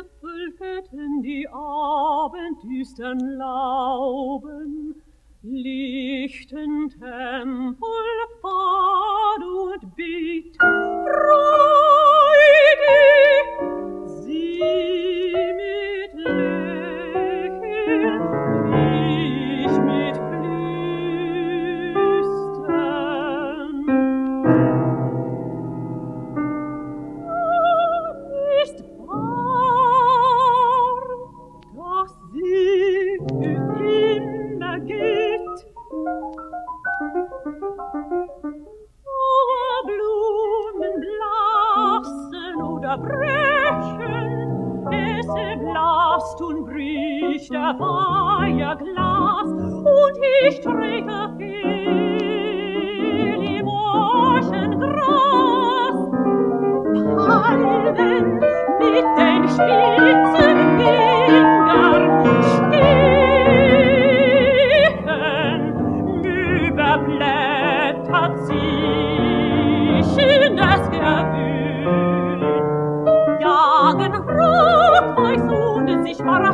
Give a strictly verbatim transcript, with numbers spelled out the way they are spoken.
Wölketen die abenddüstern Lauben, lichten Tempel Pfad und Bitt, freudig sie mit Lächeln, ich mit Flüstern. Ist wahr, dass sie für immer geht, Blumen blassen oder brechen, es erblasst und bricht der Feierglas, und ich trete fehl im Oschengras. Palmen mit den spitzen Fingern stechen, überblättert sich das Gewühl, jagen Rot, Weiß und sich verraten,